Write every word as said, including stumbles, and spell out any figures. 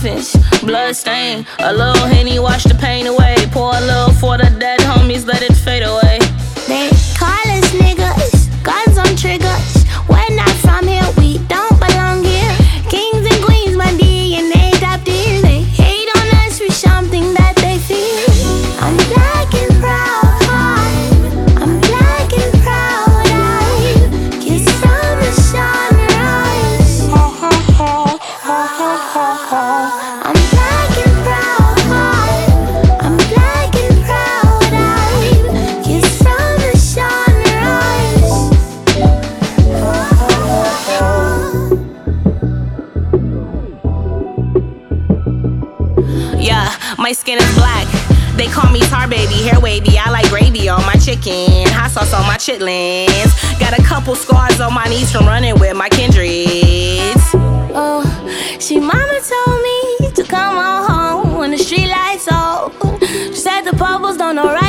coffins, blood stain. A little Henny, wash the pain away. Pour a little for the dead homies, let it fade away. They call us niggas, guns on triggers. We're not from here, we don't belong here. Kings and queens, my D N A top tier. They hate on us for something that they feel. I'm black and proud, I'm black and proud. I kiss from the sunrise. I'm black and proud, I'm black and proud. I kiss from the sunrise. Yeah, my skin is black. They call me tar baby, hair wavy. I like gravy on my chicken, hot sauce on my chitlins. Got a couple scars on my knees from running with my kindreds. Oh, she mama told me to come on home when the street lights off. She said the bubbles don't know right.